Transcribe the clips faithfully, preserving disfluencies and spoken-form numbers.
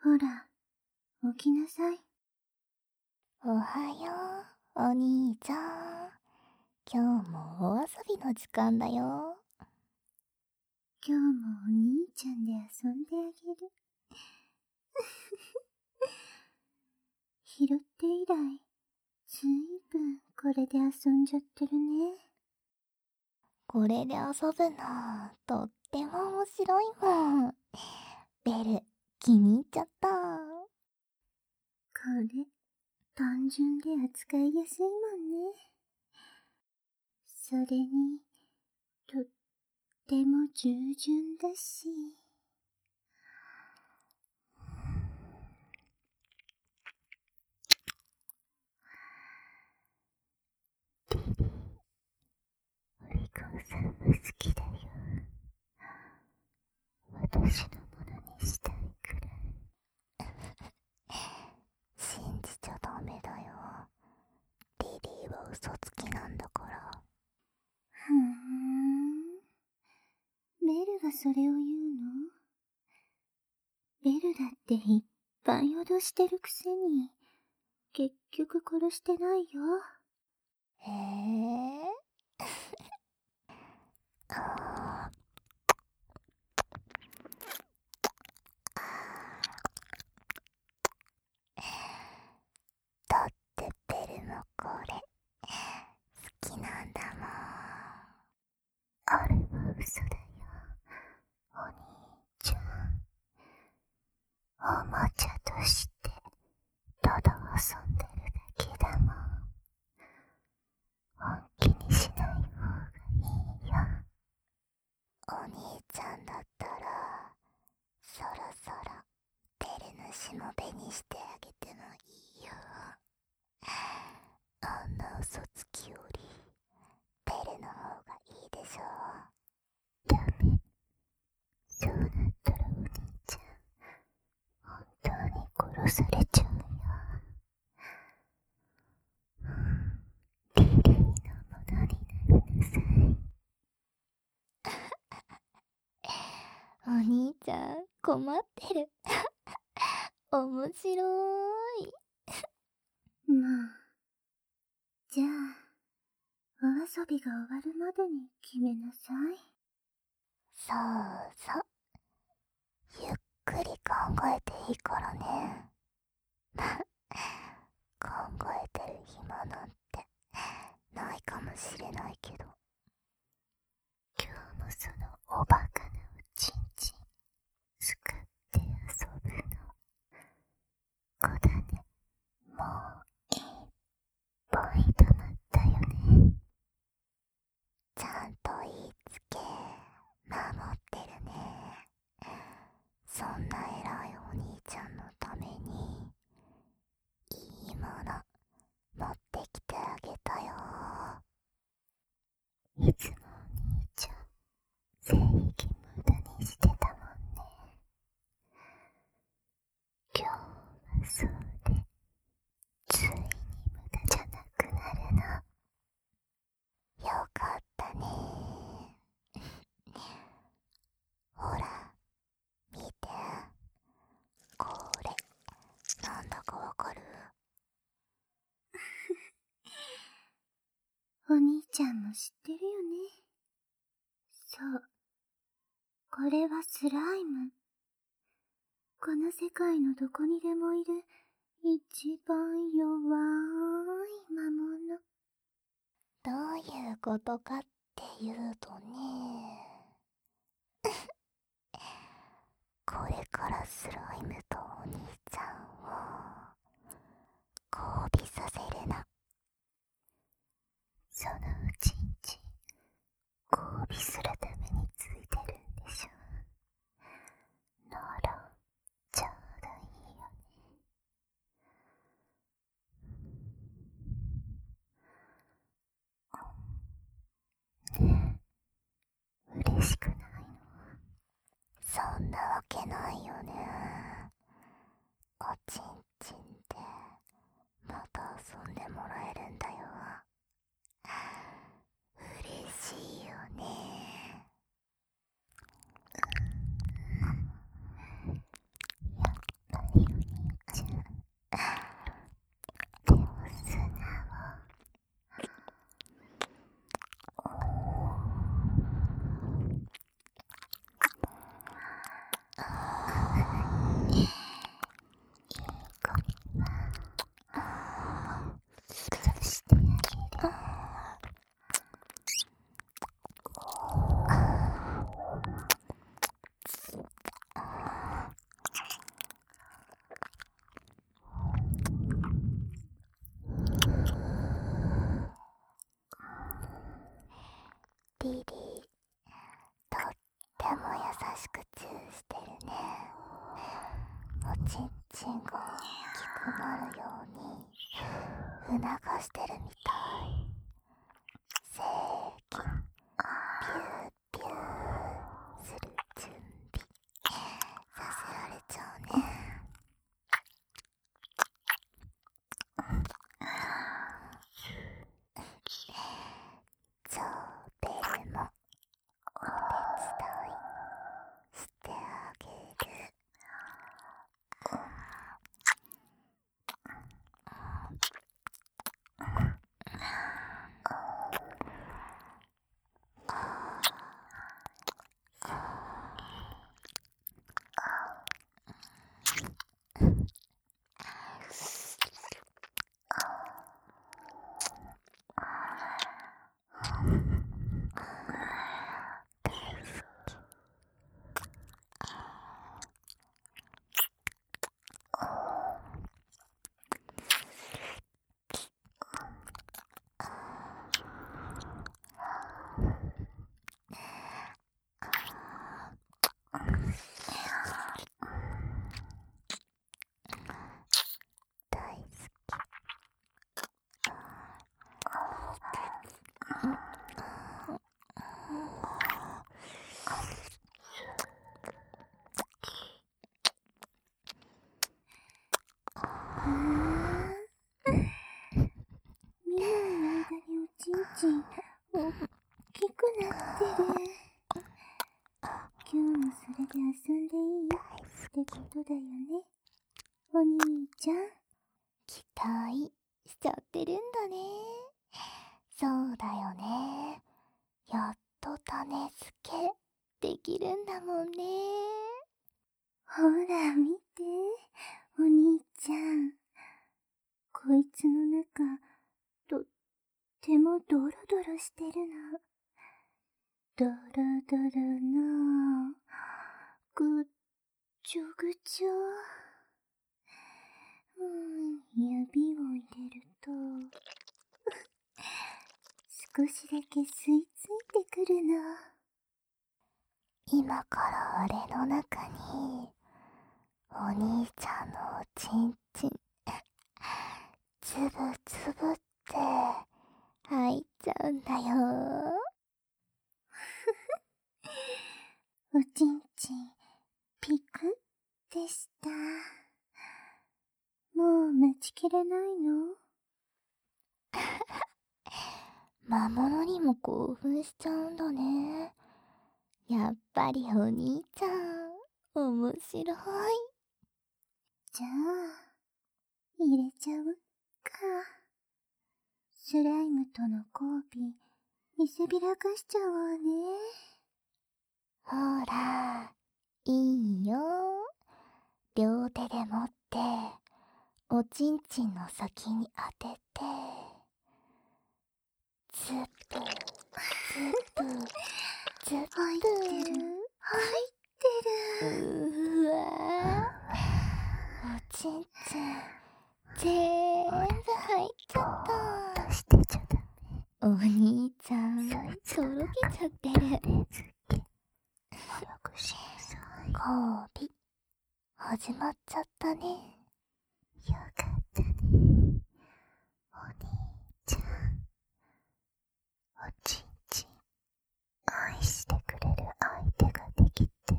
ほら、起きなさい。 おはよう、お兄ちゃん。今日もお遊びの時間だよ。 今日もお兄ちゃんで遊んであげる。拾って以来、ずいぶんこれで遊んじゃってるね。 これで遊ぶの、とっても面白いもん。ベル、気に入っちゃった。これ、単純で扱いやすいもんね。それに、とっても従順だし。リリー、お利口さんは好きだよ。私のものにしたいくらい。 信じちゃダメだよ。リリーは嘘つきなんだから。 ふーん。ベルがそれを言うの？ベルだっていっぱい脅してるくせに、結局殺してないよ。 へえ。あーだってベルもこれ好きなんだもん。 あれは嘘だよ、お兄ちゃん。おもちゃとしてただ遊んでるだけだもん。本気にしない方がいいよ。 お兄ちゃんだったらそろそろベルのしもべにしてあげてもいいよ。あんな嘘つきよりベルの方がいいでしょ。 ダメ。そうなったらお兄ちゃん、本当に殺されちゃうよ。リリーのものになりなさい。 お兄ちゃん困ってる。面白い。 まあ、じゃあ、お遊びが終わるまでに決めなさい。 そうそう。ゆっくり考えていいからね。考えてる暇なんてないかもしれないけど。 今日もそのおバカなおちんちん使って遊ぶの。こだね、もういっぱい溜まったよね。 ちゃんと言いつけ守ってるね。そんな偉いお兄ちゃんのためにいいもの持ってきてあげたよ。 いつもお兄ちゃん、正義無駄にしてたもんね。今日はそうで、ついに無駄じゃなくなるの。 よかったね。ほら、見て。これ、なんだかわかる？ お兄ちゃんも知ってるよね。そう。これはスライム。この世界のどこにでもいる一番弱い魔物。 どういうことかっていうとね。これからスライムとお兄ちゃんを交尾させるの。 そのうちんちん、交尾するためについてるんでしょ。なら、ちょうどいいよね。ねえ、嬉しくないの？ そんなわけないよね。おちんちんでまた遊んでもらえるんだよ。嬉しいよね。 やっぱりちんちんが大きくなるように促してるみたい。せーき、ピューピューする準備させられちゃうね。じゃあベルもお手伝いしてあげる。大好見ない間におちんちん大きくなってる。今日もそれで遊んでいいってことだよね、お兄ちゃん。 期待しちゃってるんだね。そうだよね。やっと種付けできるんだもんね。 ほら見て、お兄ちゃん。こいつの中、とってもドロドロしてるの。ドロドロの、ぐっちょぐちょ。うん、指を入れると、少しだけ吸い付いてくるの。 今からあれの中にお兄ちゃんのおちんちんつぶつぶって入っちゃうんだよ。 おちんちんピクでした。もう待ちきれないの？ 魔物にも興奮しちゃうんだね。やっぱりお兄ちゃん面白い。 じゃあ入れちゃうか。スライムとの交尾見せびらかしちゃおうね。 ほら、いいよ。両手で持っておちんちんの先に当てて、ズップズップズップ。 入ってる入ってる。 うわー、おちんちんぜーんぶ入っちゃった。 出してちゃダメ。 お兄ちゃんとろけちゃってる。 早くしなさい。 交尾始まっちゃったね。 よかったね、お兄ちゃん。おちんちん愛してくれる相手ができて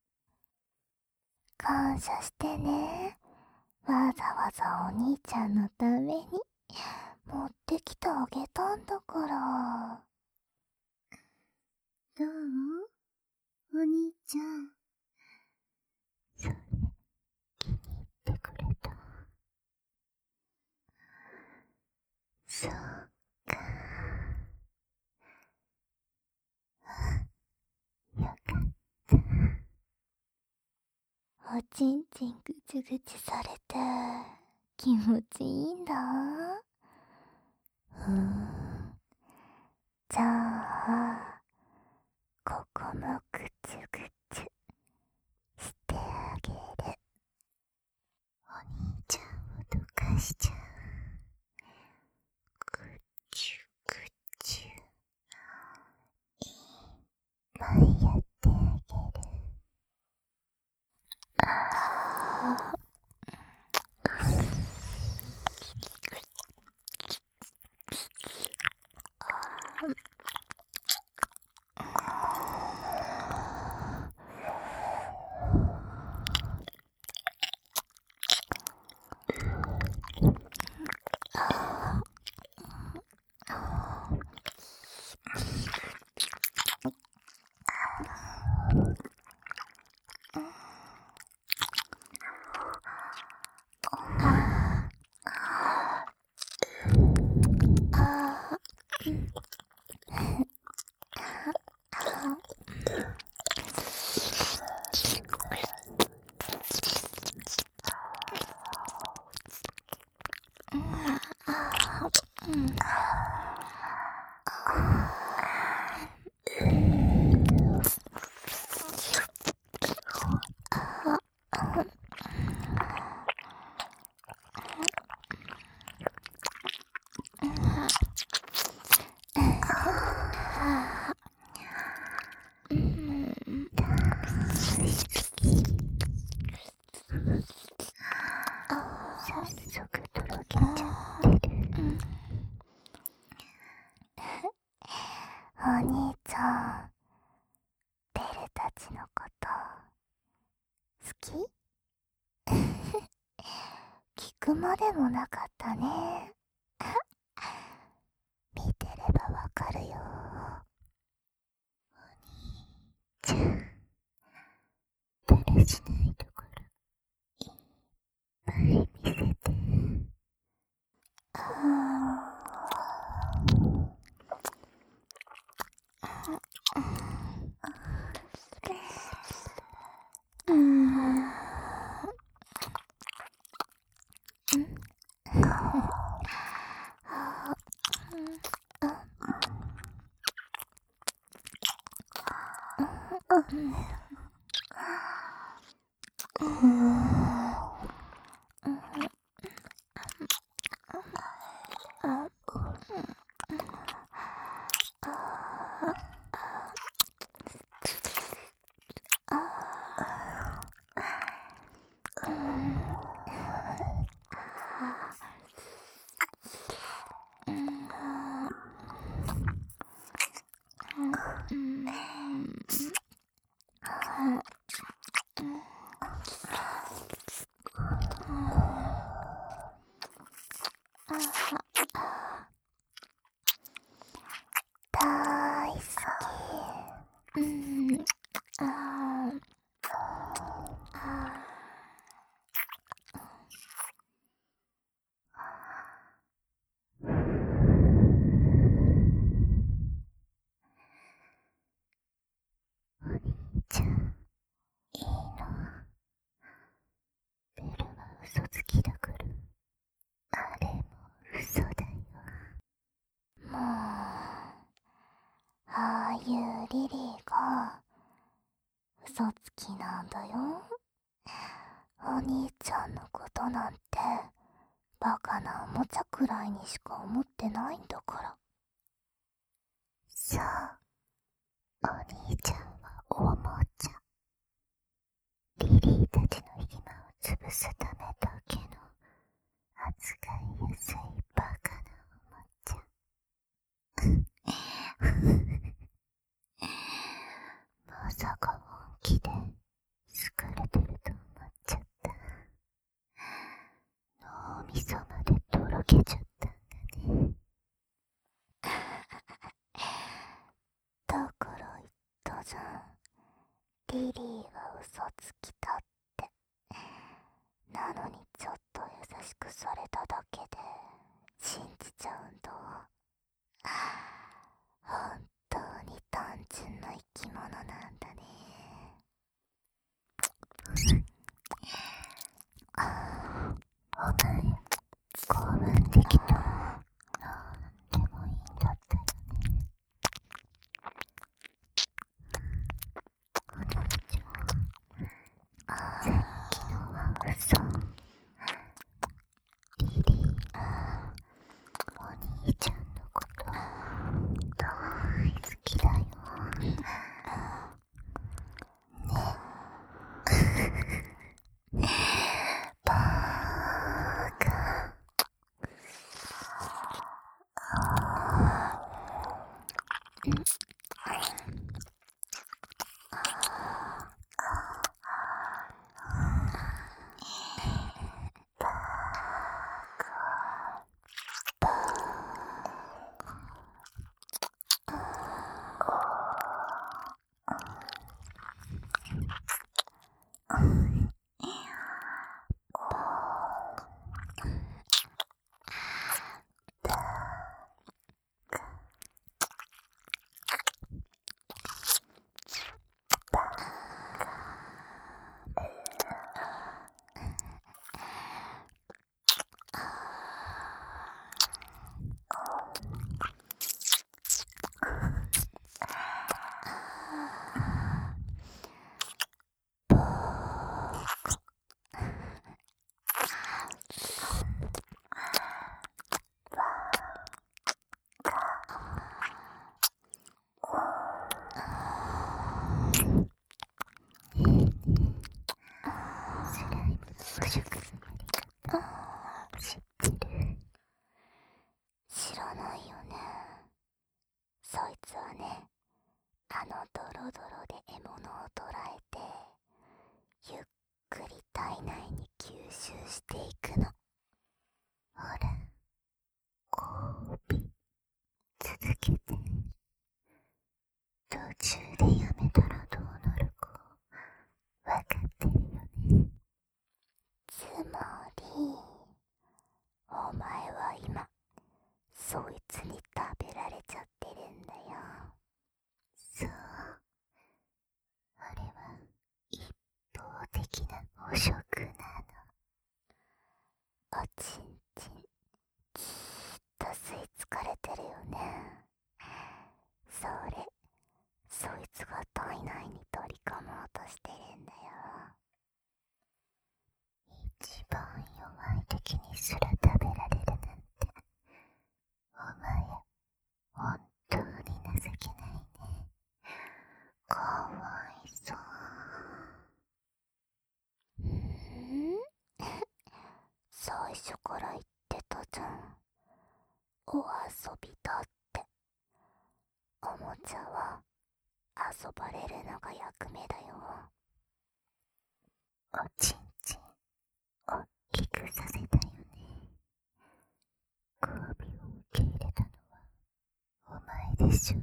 感謝してね。わざわざお兄ちゃんのために持ってきてあげたんだから。 どう？お兄ちゃん。それ気に入ってくれた？そうか。よかった。 おちんちんぐちゅぐちゅされて気持ちいいんだ。ふーん。じゃあここもぐちゅぐちゅしてあげる。 お兄ちゃんをどかしちゃう。ぐちゅぐちゅいっぱいやってあげる。あ早速とろけちゃってる。お兄ちゃん、ベルたちのこと好き？聞くまでもなかったね。見てればわかるよ。お兄ちゃん、だらしないところいっぱい見せて。大好き。うん。ああ。お兄ちゃん、いいの？ベルは嘘つきだから。あれも嘘だよ。もう、ああいうリリーが嘘つきなんだよ。お兄ちゃんのことなんてバカなおもちゃくらいにしか思ってないんだから。そう、お兄ちゃんはおもちゃ。リリーたちの暇を潰すためだけの扱いやすいバカなおもちゃ。まさか本気で好かれてると思っちゃった。脳みそまでとろけちゃったんだね。だから言ったじゃん。リリーは嘘つきだって。なのにちょっと優しくされただけで信じちゃうんだ。本当に単純な生き物なんだね。お前、興奮できたらなんでもいいんだったよね。お兄ちゃん、さっきのは嘘。リリー、お兄ちゃんのこと大好きだよ。ね。バーカ。 していくの。 ほら、こび続けて。途中でやめたらどうなるかわかってるよね。 つまり、お前は今、そいつに食べられちゃってるんだよ。 そう。あれは一方的な捕食なの。 おちんちん、じーっと吸い付かれてるよね。それ、そいつが体内に取り込もうとしてるんだよ。 一番弱い敵にすら食べられるなんて、お前、本当に情けないね。かわいそう。 うーん最初から言ってたじゃん。お遊びだって。おもちゃは遊ばれるのが役目だよ。 おちんちん、おっきくさせたよね。交尾を受け入れたのは、お前でしょ。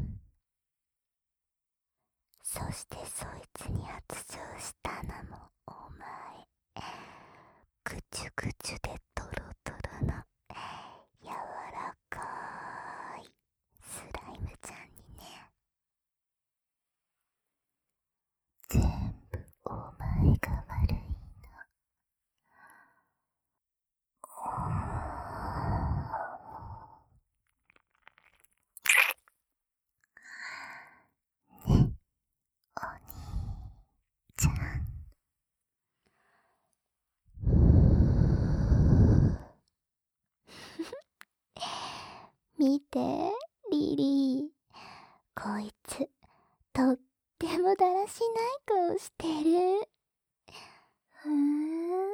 そしてそいつに発情したのもお前。ぐちゅぐちゅでトロトロの柔らかいスライムちゃんにね。 全部お前が悪いの。ね、お兄ちゃん。 見て、リリー。こいつ、とってもだらしない顔してる。 ふーん。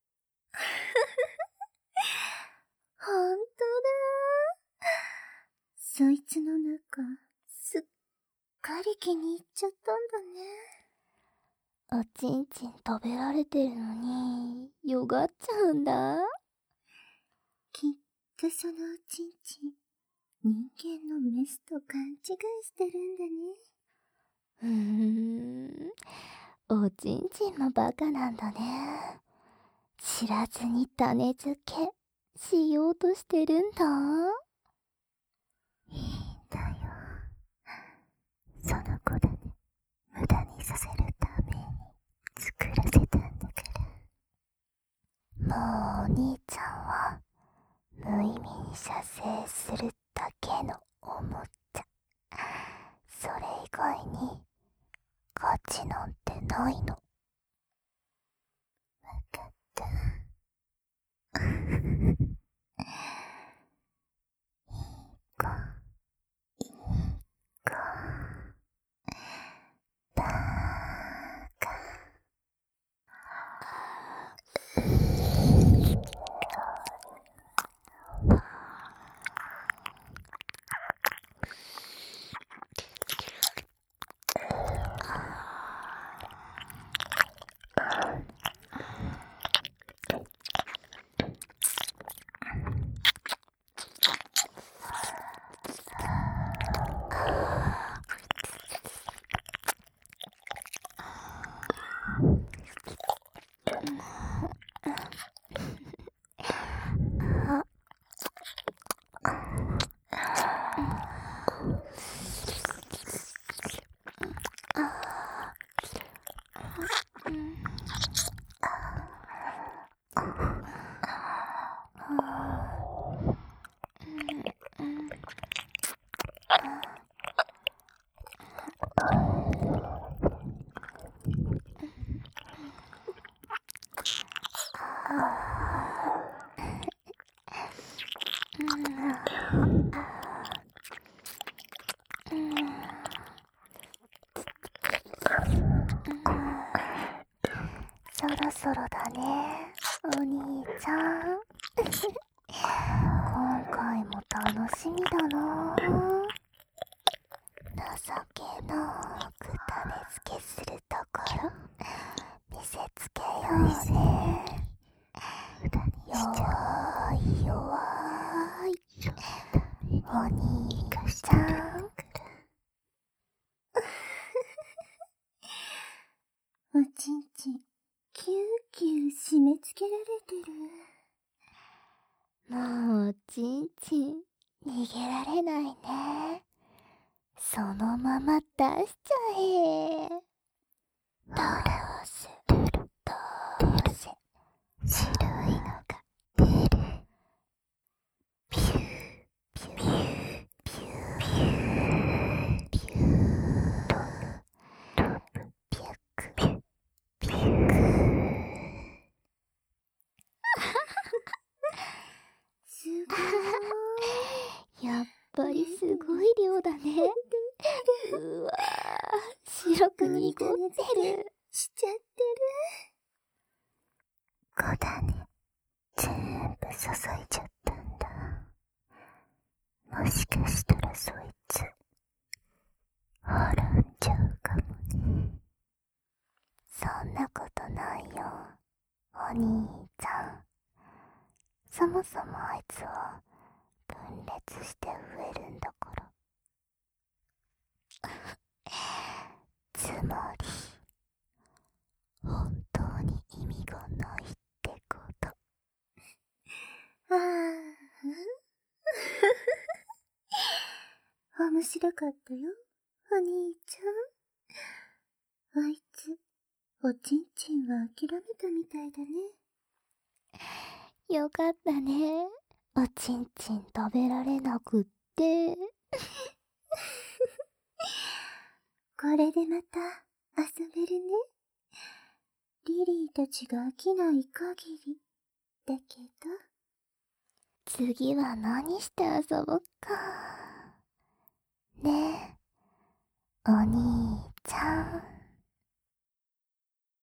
ほんとだ。そいつの中、すっかり気に入っちゃったんだね。 おちんちん食べられてるのに、よがっちゃうんだ。 きっとそのおちんちん、人間のメスと勘違いしてるんだね。 うーん、おちんちんもバカなんだね。知らずに種付けしようとしてるんだ。 いいんだよ。その子だね、無駄にさせるために作らせたんだから。 もうお兄ちゃんは無意味に射精するだけのおもちゃ。それ以外に価値なんてないの。 わかった。いい子、いい子。バカ。 そろそろだね、お兄ちゃん。今回も楽しみだな。情けなく種付けするところ見せつけようね。 二お兄ちゃん。 おちんちん、キューキュー締め付けられてる。 もうおちんちん、逃げられないね。そのまま出しちゃえ。どうせ、どうせ、白いのが出る。ピュー、ピュー、ピュー、ピュー、ピュー、ピュク、ピュク。 すごーい。 やっぱりすごい量だね。うわー、白く濁ってる。 しちゃってこだね。全部注いじゃったんだ。もしかしたらそいつ、滅んじゃうかもね。そんなことないよ、お兄ちゃん。そもそもあいつは分裂して増えるんだから。つまり、本当に意味がないってこと。 る。ああ。面白かったよ、お兄ちゃん。あいつ、おちんちんは諦めたみたいだね。 よかったね。おちんちん食べられなくって。 これでまた遊べるね。リリーたちが飽きない限りだけど。 次は何して遊ぼっか。ねえ、お兄ちゃん。